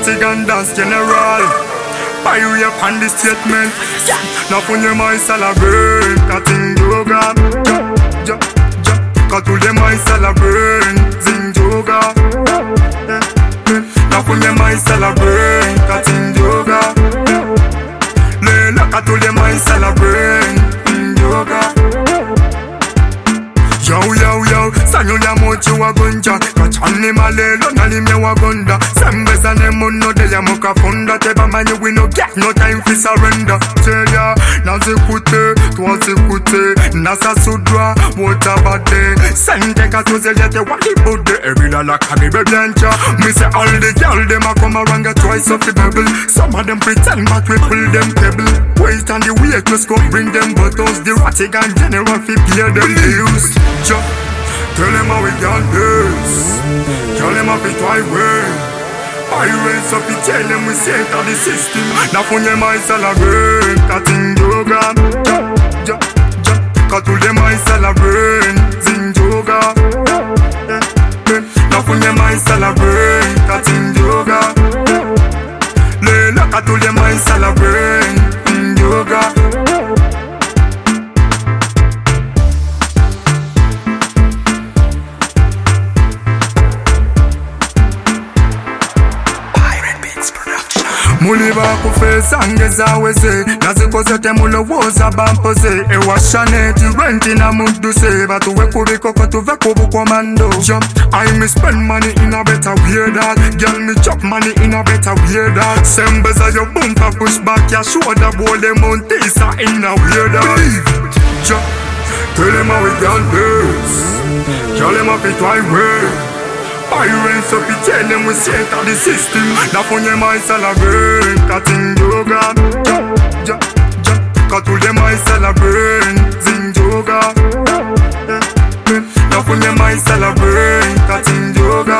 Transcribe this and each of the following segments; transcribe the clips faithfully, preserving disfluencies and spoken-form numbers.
ratty and dance general. Buy you upon the statement. Now put your mind celebrate. Cutting yoga. Ja, ja, cut to the mind celebrate. Zing yoga. Now put your mind celebrate. Cutting yoga. Lela cut to the mind celebrate. Yoga. Yo yo yo, sanyo ya mochi wa gonja. Kachani malelo nali me wa gonda. Sembeza ne mono de ya moka fonda. Teba mani we no get no time for surrender. Teya, nazi kute, tuwazi kute. Nasa sudra, wota bade. Sente katuze yete wali bude. Every la la kagi bebiancha. Me say all the girl dem a come around get twice of the bubble. Some of them pretend but we pull them cable. Wait and the waitress come bring them bottles. The ratty and general fi pay them bills. Ja, tell them how we got this. Tell them how we try way. Pirates up, we tell them we say it out the system. Now for them I celebrate. Cutting yoga. Ja, ja, ja. Cut to them I celebrate. Zing yoga. Now for them I celebrate. Cutting yoga. Lela cut to them I celebrate. Yoga. Muliba kufesa ngeza weze nazikoze temulo woza bampoze ewashane tirenti na muduse batuwe kubikoko tuve kubukomando. I me spend money in a better way that girl me chop money in a better way that sembeza your bumper push back your shoulder bole montesa in a way that ja, tell them how we got this. Tell them how we try way. Pirates up, we tell them we say it out the system. Now for them I celebrate. Cutting yoga. Ja, ja, ja. Cut to them I celebrate. Zing yoga. Now for them I celebrate. Cutting yoga.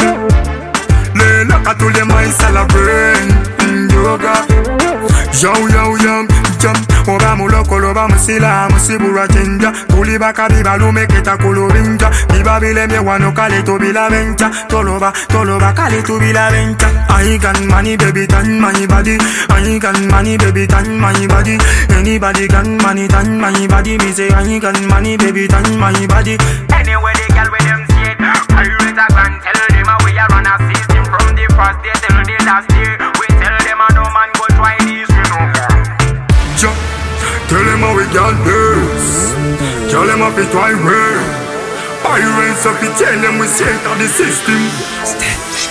Lela cut to them I celebrate. Yoga. Yo yo yo. Jump. Oba muloko loba musila musibura chenja. Tuli bakabi balume keta kulurinja. Biba bile me wano kale to bila vencha. Toloba toloba kale to bila vencha. I got money baby turn my body. I got money baby turn my body. Anybody got money turn my body. Me say I got money baby turn my body. Anyway they girl with them see it. I raise a gun tell them how we are run a system from the first day till the last day. We tell them a no man go try this you know. Ja, tell them how we got this. Tell them how we try way. Pirates up, we tell them we say it out the system.